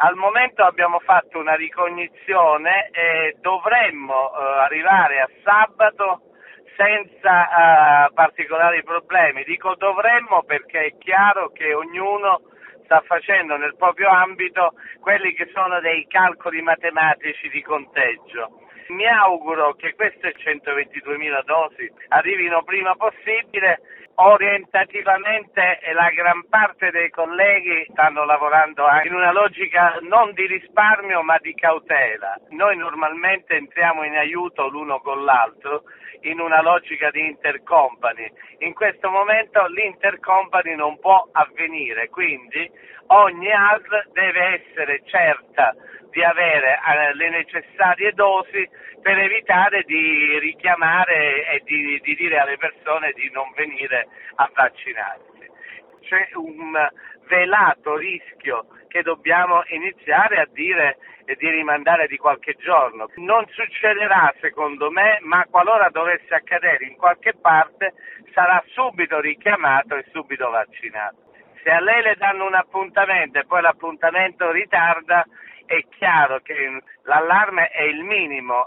Al momento abbiamo fatto una ricognizione e dovremmo arrivare a sabato senza particolari problemi. Dico dovremmo perché è chiaro che ognuno sta facendo nel proprio ambito quelli che sono dei calcoli matematici di conteggio. Mi auguro che queste 122.000 dosi arrivino prima possibile. Orientativamente la gran parte dei colleghi stanno lavorando anche in una logica non di risparmio ma di cautela. Noi normalmente entriamo in aiuto l'uno con l'altro in una logica di intercompany. In questo momento l'intercompany non può avvenire, quindi ogni ASL deve essere certa di avere le necessarie dosi per evitare di richiamare e di dire alle persone di non venire a vaccinarsi. C'è un velato rischio che dobbiamo iniziare a dire e di rimandare di qualche giorno. Non succederà secondo me, ma qualora dovesse accadere in qualche parte sarà subito richiamato e subito vaccinato. Se a lei le danno un appuntamento e poi l'appuntamento ritarda, è chiaro che l'allarme è il minimo.